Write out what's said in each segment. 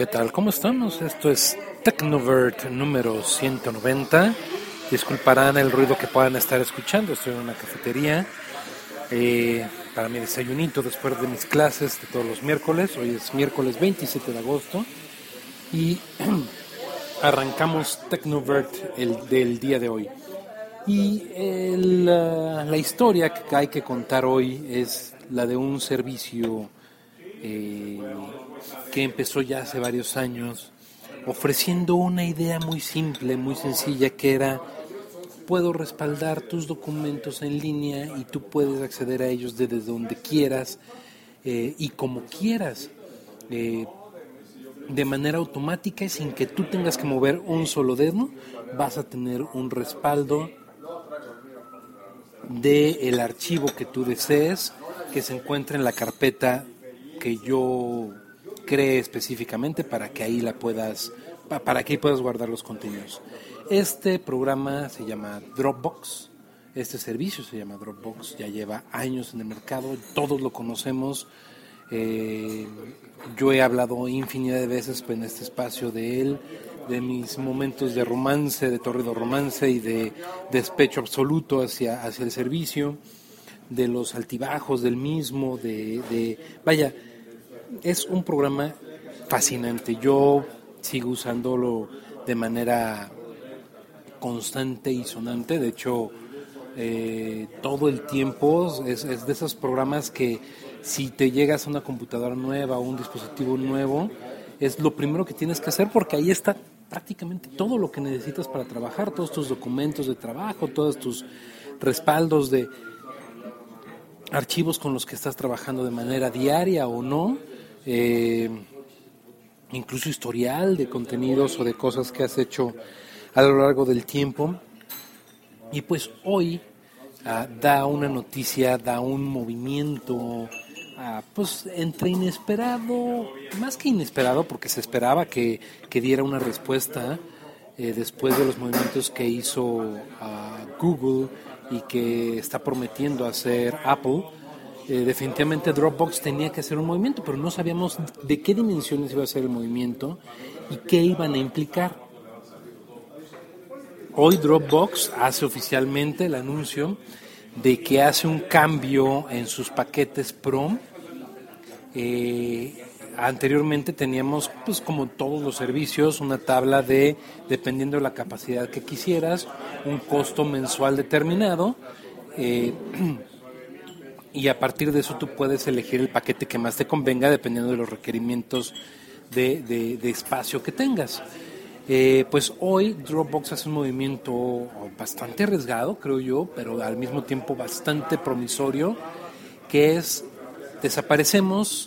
¿Qué tal? ¿Cómo estamos? Esto es Technovert número 190. Disculparán el ruido que puedan estar escuchando. Estoy en una cafetería para mi desayunito después de mis clases de todos los miércoles. Hoy es miércoles 27 de agosto y arrancamos Technovert del día de hoy. Y la historia que hay que contar hoy es la de un servicio que empezó ya hace varios años, ofreciendo una idea muy simple, muy sencilla, que era: puedo respaldar tus documentos en línea y tú puedes acceder a ellos desde donde quieras y como quieras, de manera automática y sin que tú tengas que mover un solo dedo. Vas a tener un respaldo del archivo que tú desees, que se encuentre en la carpeta que yo cree específicamente para que ahí puedas guardar los contenidos. Este programa se llama Dropbox, este servicio se llama Dropbox, ya lleva años en el mercado, todos lo conocemos. Yo he hablado infinidad de veces en este espacio de él, de mis momentos de romance, de torrido romance y de despecho absoluto hacia el servicio, de los altibajos del mismo, vaya, es un programa fascinante. Yo sigo usándolo de manera constante y sonante. De hecho, todo el tiempo es de esos programas que si te llegas a una computadora nueva o un dispositivo nuevo, es lo primero que tienes que hacer, porque ahí está prácticamente todo lo que necesitas para trabajar, todos tus documentos de trabajo, todos tus respaldos de archivos con los que estás trabajando de manera diaria o no, incluso historial de contenidos o de cosas que has hecho a lo largo del tiempo. Y pues hoy da una noticia, da un movimiento pues entre inesperado, más que inesperado, porque se esperaba que diera una respuesta después de los movimientos que hizo Google y que está prometiendo hacer Apple. Definitivamente Dropbox tenía que hacer un movimiento, pero no sabíamos de qué dimensiones iba a ser el movimiento y qué iban a implicar. Hoy Dropbox hace oficialmente el anuncio de que hace un cambio en sus paquetes Pro. Anteriormente teníamos, pues como todos los servicios, una tabla dependiendo de la capacidad que quisieras, un costo mensual determinado, y a partir de eso tú puedes elegir el paquete que más te convenga dependiendo de los requerimientos de espacio que tengas. Pues hoy Dropbox hace un movimiento bastante arriesgado, creo yo, pero al mismo tiempo bastante promisorio, que es: desaparecemos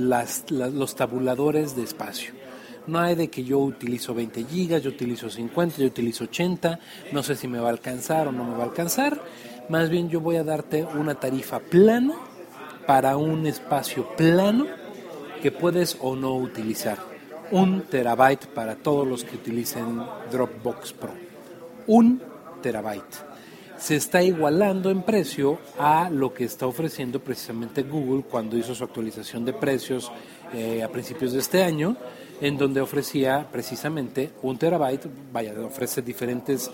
los tabuladores de espacio. No hay de que yo utilizo 20 gigas, yo utilizo 50, yo utilizo 80, no sé si me va a alcanzar o no me va a alcanzar. Más bien yo voy a darte una tarifa plana para un espacio plano que puedes o no utilizar. 1 terabyte para todos los que utilicen Dropbox Pro. 1 terabyte. Se está igualando en precio a lo que está ofreciendo precisamente Google cuando hizo su actualización de precios a principios de este año, en donde ofrecía precisamente 1 terabyte, ofrece diferentes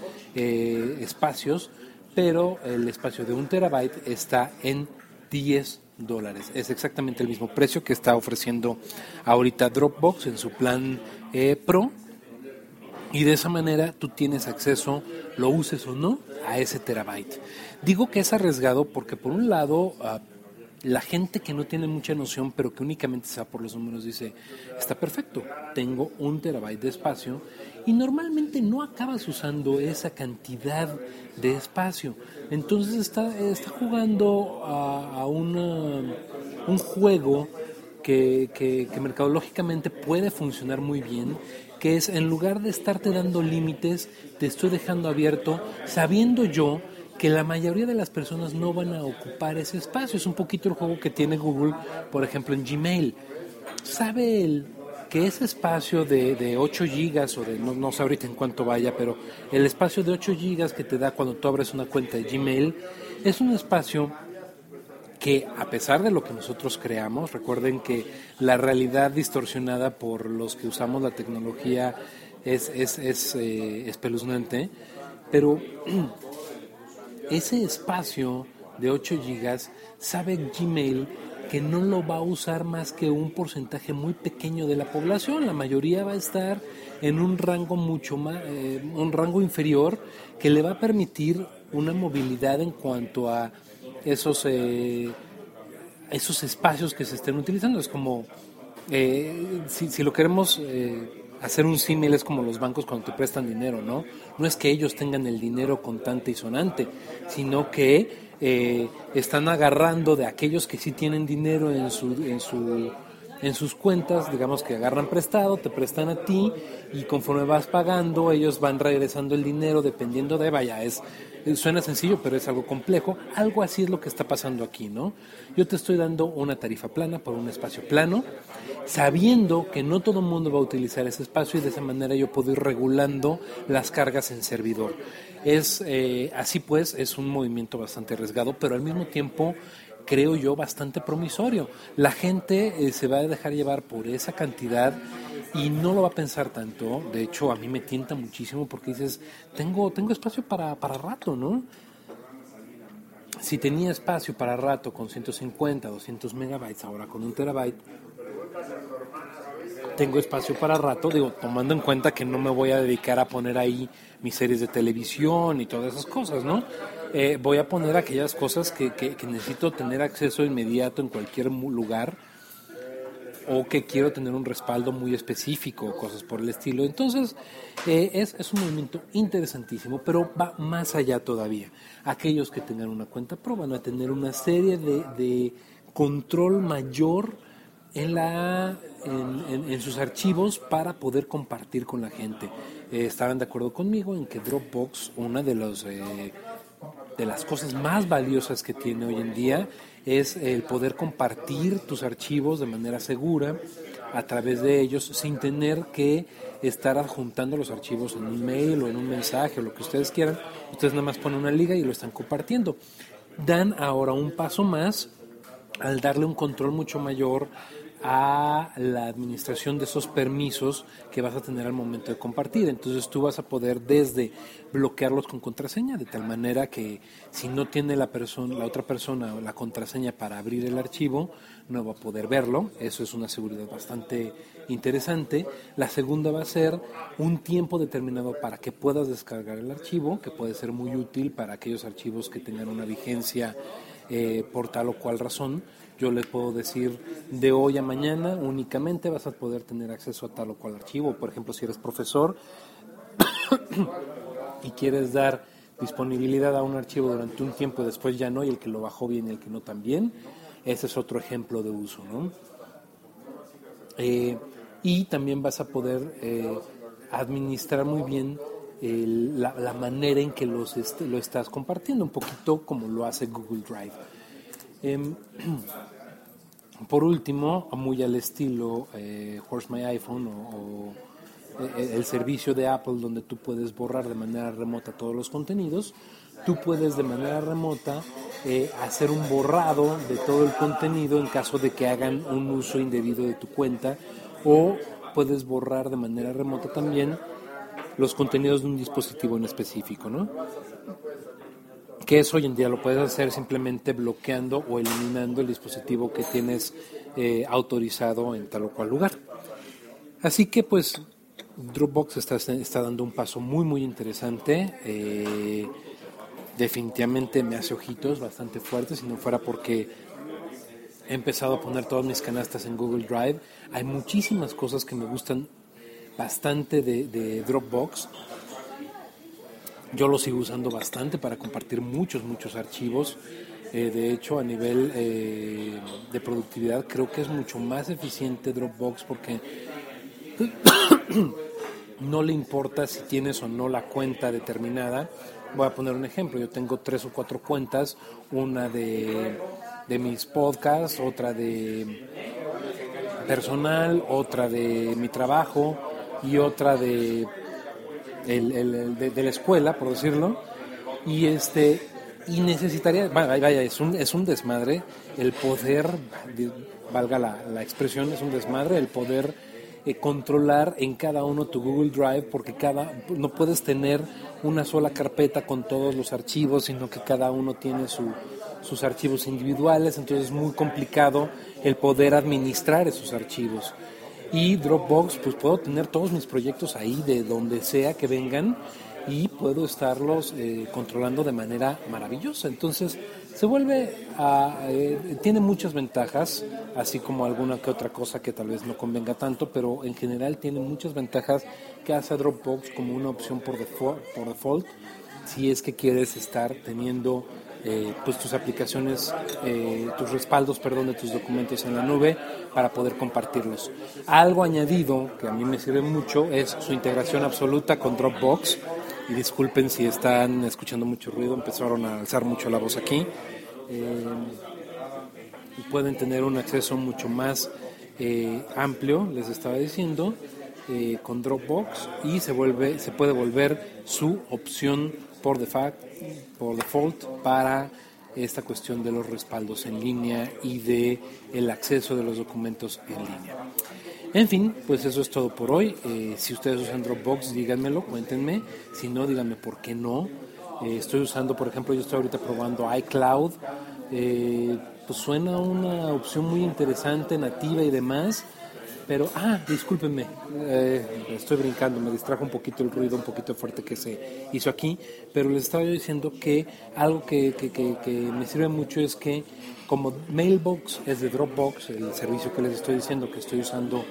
espacios, pero el espacio de 1 terabyte está en $10. Es exactamente el mismo precio que está ofreciendo ahorita Dropbox en su plan Pro. Y de esa manera tú tienes acceso, lo uses o no, a ese terabyte. Digo que es arriesgado porque, por un lado, la gente que no tiene mucha noción, pero que únicamente se va por los números, dice: está perfecto, tengo 1 terabyte de espacio, y normalmente no acabas usando esa cantidad de espacio. Entonces está jugando a un juego que mercadológicamente puede funcionar muy bien, que es: en lugar de estarte dando límites, te estoy dejando abierto, sabiendo yo que la mayoría de las personas no van a ocupar ese espacio. Es un poquito el juego que tiene Google, por ejemplo, en Gmail. Sabe él que ese espacio de 8 gigas, o no sé ahorita en cuánto vaya, pero el espacio de 8 gigas que te da cuando tú abres una cuenta de Gmail, es un espacio que a pesar de lo que nosotros creamos, recuerden que la realidad distorsionada por los que usamos la tecnología es espeluznante, pero ese espacio de 8 gigas sabe Gmail que no lo va a usar más que un porcentaje muy pequeño de la población. La mayoría va a estar en un rango mucho más, un rango inferior, que le va a permitir una movilidad en cuanto a esos espacios que se estén utilizando. Es como, si lo queremos hacer un símil, es como los bancos cuando te prestan dinero, ¿no? No es que ellos tengan el dinero contante y sonante, sino que están agarrando de aquellos que sí tienen dinero en sus cuentas, digamos que agarran prestado, te prestan a ti, y conforme vas pagando, ellos van regresando el dinero dependiendo de, suena sencillo, pero es algo complejo. Algo así es lo que está pasando aquí, ¿no? Yo te estoy dando una tarifa plana por un espacio plano, sabiendo que no todo el mundo va a utilizar ese espacio, y de esa manera yo puedo ir regulando las cargas en servidor. Así pues, es un movimiento bastante arriesgado, pero al mismo tiempo, creo yo, bastante promisorio. La gente se va a dejar llevar por esa cantidad y no lo va a pensar tanto. De hecho, a mí me tienta muchísimo, porque dices, tengo espacio para rato, ¿no? Si tenía espacio para rato con 150, 200 megabytes, ahora con 1 terabyte, tengo espacio para rato, digo, tomando en cuenta que no me voy a dedicar a poner ahí mis series de televisión y todas esas cosas, ¿no? Voy a poner aquellas cosas que necesito tener acceso inmediato en cualquier lugar, o que quiero tener un respaldo muy específico, cosas por el estilo. Entonces, es un movimiento interesantísimo, pero va más allá todavía. Aquellos que tengan una cuenta Pro van a tener una serie de control mayor en sus archivos, para poder compartir con la gente. Estaban de acuerdo conmigo en que Dropbox, una de las cosas más valiosas que tiene hoy en día, es el poder compartir tus archivos de manera segura a través de ellos, sin tener que estar adjuntando los archivos en un mail o en un mensaje o lo que ustedes quieran. Ustedes nada más ponen una liga y lo están compartiendo. Dan ahora un paso más al darle un control mucho mayor a la administración de esos permisos que vas a tener al momento de compartir. Entonces tú vas a poder desde bloquearlos con contraseña, de tal manera que si no tiene la otra persona la contraseña para abrir el archivo, no va a poder verlo. Eso es una seguridad bastante interesante. La segunda va a ser un tiempo determinado para que puedas descargar el archivo, que puede ser muy útil para aquellos archivos que tengan una vigencia por tal o cual razón. Yo les puedo decir, de hoy a mañana únicamente vas a poder tener acceso a tal o cual archivo. Por ejemplo, si eres profesor y quieres dar disponibilidad a un archivo durante un tiempo y después ya no, y el que lo bajó bien y el que no también, ese es otro ejemplo de uso, ¿no? Y también vas a poder administrar muy bien la manera en que lo estás compartiendo, un poquito como lo hace Google Drive. Por último, muy al estilo Where's My iPhone o el servicio de Apple, donde tú puedes borrar de manera remota todos los contenidos, tú puedes de manera remota hacer un borrado de todo el contenido en caso de que hagan un uso indebido de tu cuenta, o puedes borrar de manera remota también los contenidos de un dispositivo en específico, ¿no? Que eso hoy en día lo puedes hacer simplemente bloqueando o eliminando el dispositivo que tienes autorizado en tal o cual lugar. Así que pues Dropbox está dando un paso muy muy interesante. Definitivamente me hace ojitos bastante fuertes, si no fuera porque he empezado a poner todas mis canastas en Google Drive. Hay muchísimas cosas que me gustan bastante de Dropbox. Yo lo sigo usando bastante para compartir muchos archivos. De hecho, a nivel de productividad, creo que es mucho más eficiente Dropbox, porque no le importa si tienes o no la cuenta determinada. Voy a poner un ejemplo. Yo tengo 3 o 4 cuentas, una de mis podcasts, otra de personal, otra de mi trabajo y otra de la escuela, por decirlo, y Y necesitaría, vaya, es un desmadre el poder, valga la expresión, es un desmadre el poder controlar en cada uno tu Google Drive, porque no puedes tener una sola carpeta con todos los archivos, sino que cada uno tiene sus archivos individuales, entonces es muy complicado el poder administrar esos archivos. Y Dropbox, pues puedo tener todos mis proyectos ahí de donde sea que vengan y puedo estarlos controlando de manera maravillosa. Entonces se vuelve tiene muchas ventajas, así como alguna que otra cosa que tal vez no convenga tanto, pero en general tiene muchas ventajas que hace a Dropbox como una opción por default si es que quieres estar teniendo pues tus aplicaciones, tus respaldos, de tus documentos en la nube para poder compartirlos. Algo añadido que a mí me sirve mucho es su integración absoluta con Dropbox. Y disculpen si están escuchando mucho ruido, empezaron a alzar mucho la voz aquí. Y pueden tener un acceso mucho más amplio, les estaba diciendo, con Dropbox, y se puede volver su opción por default para esta cuestión de los respaldos en línea y de el acceso de los documentos en línea. En fin, pues eso es todo por hoy. Si ustedes usan Dropbox, díganmelo, cuéntenme. Si no, díganme por qué no. Estoy usando, por ejemplo, yo estoy ahorita probando iCloud. Pues suena una opción muy interesante, nativa y demás. Pero, discúlpenme, estoy brincando, me distrajo un poquito el ruido, un poquito fuerte que se hizo aquí, pero les estaba yo diciendo que algo que me sirve mucho es que como Mailbox es de Dropbox, el servicio que les estoy diciendo que estoy usando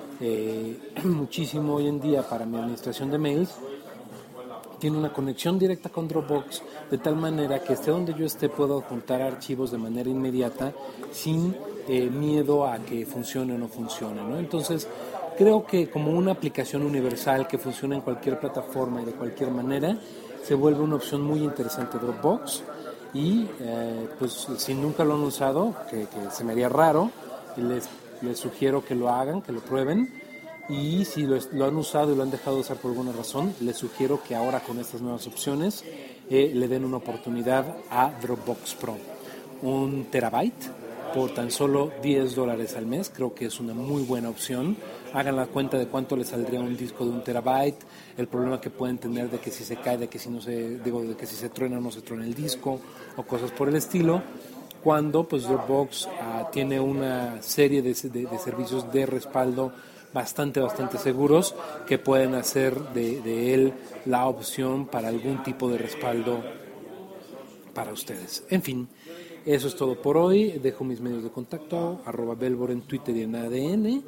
muchísimo hoy en día para mi administración de mails, tiene una conexión directa con Dropbox, de tal manera que esté donde yo esté puedo adjuntar archivos de manera inmediata sin miedo a que funcione o no funcione, ¿no? Entonces, creo que como una aplicación universal que funciona en cualquier plataforma y de cualquier manera, se vuelve una opción muy interesante Dropbox. Y pues si nunca lo han usado, que se me haría raro, les sugiero que lo hagan, que lo prueben. Y si lo han usado y lo han dejado de usar por alguna razón, les sugiero que ahora con estas nuevas opciones le den una oportunidad a Dropbox Pro. 1 terabyte por tan solo $10 al mes, creo que es una muy buena opción. Hagan la cuenta de cuánto les saldría un disco de 1 terabyte, el problema que pueden tener de que si se cae, de que si se truena o no se truena el disco, o cosas por el estilo, cuando pues Dropbox tiene una serie de servicios de respaldo bastante seguros que pueden hacer de él la opción para algún tipo de respaldo para ustedes. En fin, eso es todo por hoy. Dejo mis medios de contacto, @Belbor en Twitter y en ADN,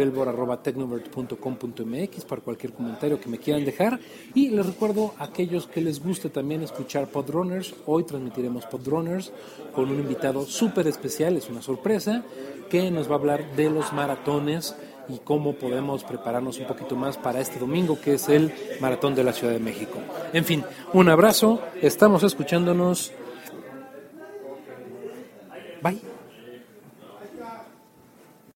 belbor@tecnovert.com.mx para cualquier comentario que me quieran dejar. Y les recuerdo a aquellos que les guste también escuchar Podrunners, hoy transmitiremos Podrunners con un invitado súper especial, es una sorpresa, que nos va a hablar de los maratones y cómo podemos prepararnos un poquito más para este domingo, que es el Maratón de la Ciudad de México. En fin, un abrazo, estamos escuchándonos. Bye.